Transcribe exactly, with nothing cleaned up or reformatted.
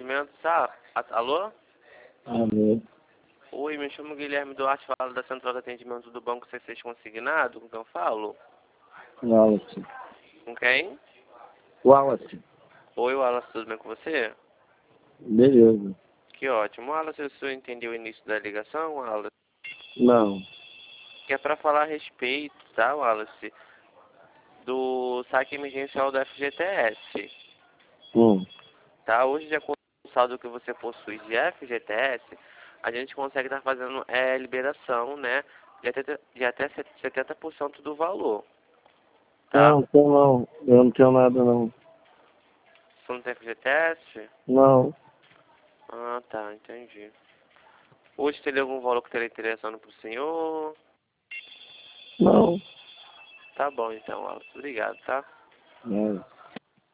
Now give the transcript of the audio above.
atendimento, tá? Alô? Alô? Oi, me chamo Guilherme Duarte, falo da Central de Atendimento do Banco C seis Consignado, com quem eu falo? Wallace. Com quem? Wallace. Oi, Wallace, tudo bem com você? Beleza. Que ótimo. Wallace, o senhor entendeu o início da ligação, Wallace? Não. Que é para falar a respeito, tá, Wallace? Do saque emergencial do F G T S. Hum. Tá? Hoje, de acordo com o saldo que você possui de F G T S, a gente consegue estar fazendo é, liberação, né, de até, de até setenta por cento do valor. Tá? Não, tô não. Eu não tenho nada não. Você não tem F G T S? Não. Ah, tá, entendi. Hoje teria algum valor que estaria interessando pro senhor? Não. Tá bom, então, Wallace. Obrigado, tá? Não.